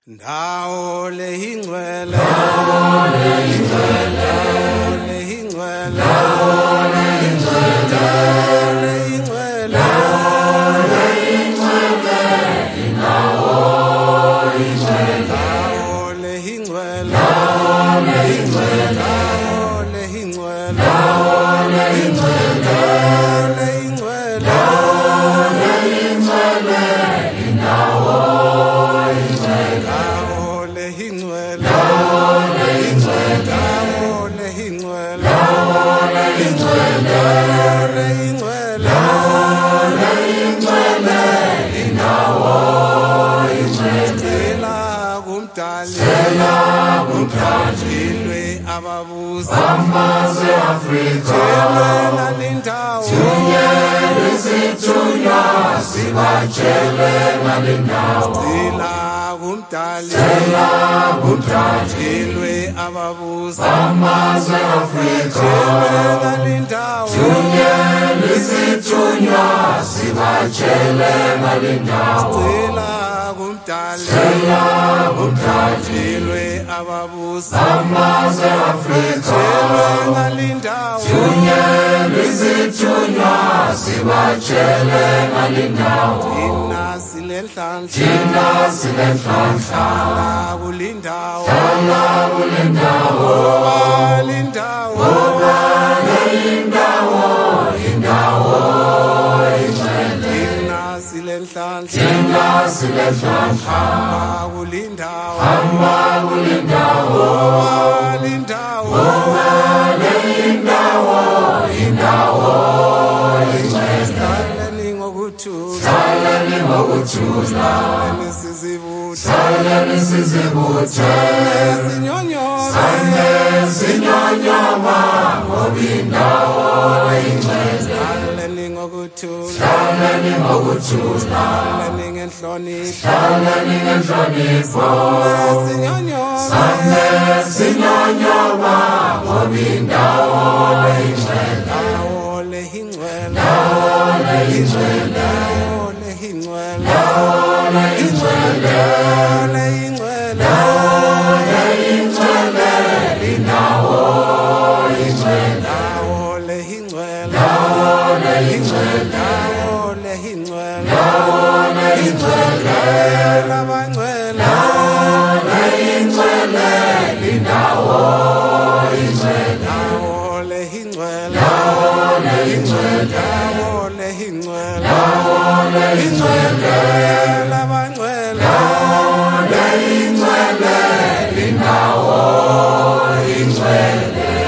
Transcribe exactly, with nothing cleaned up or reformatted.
Ndawo lehingcwele Ndawo lehingcwele Ndawo lehingcwele Ndawo lehingcwele Ndawo lehingcwele Ndawo lehingcwele Indawo ingcwele Ndawo lehingcwele Ndawo lehingcwele Ndawo lehingcwele Ndawo lehingcwele Ndawo lehingcwele Ndawo lehingcwele Indawo Sela kumdali ababusi amazwe Afrika Thunyelwe isithunywa sibajele ngalindawo Sela kumdali Sela kumdali ababusi amazwe Afrika Thunyelwe isithunywa sibajele ngalindawo Sela kumdali ababusi amazwe Afrika Thunyelwe isithunywa sibajele ngalindawo Thina silenhlanhla Thina silenhlanhla Hlala kulindawo Hlala kulindawo Lindawo Indawo Indawo ingcwele Thina silenhlanhla Thina silenhlanhla Hamba kulindawo Hamba kulindawo Lindawo Indawo Indawo ingcwele Salani ngokuthula Salani ngokuthula Salani sizibuthe Salani sizibuthe Sinyonyobe Sane sinyonyoma ngoba indawo ingcwele Salani ngokuthula Salani ngokuthula Salani ngenhlonipho Salani ngenhlonipho Sinyonyobe Sane sinyonyoma ngoba indawo ingcwele Ndawo lehingcwele Ndawo lehingcwele Ndawo lehingcwele Ndawo lehingcwele Ndawo lehingcwele Indawo ingcwele Ndawo lehingcwele Ndawo lehingcwele Ndawo lehingcwele Ndawo lehingcwele Labangcwele Ndawo lehingcwele Indawo ingcwele Ndawo lehingcwele Ndawo lehingcwele Ndawo lehingcwele Ndawo lehingcwele Labangcwele Ndawo lehingcwele Indawo ingcwele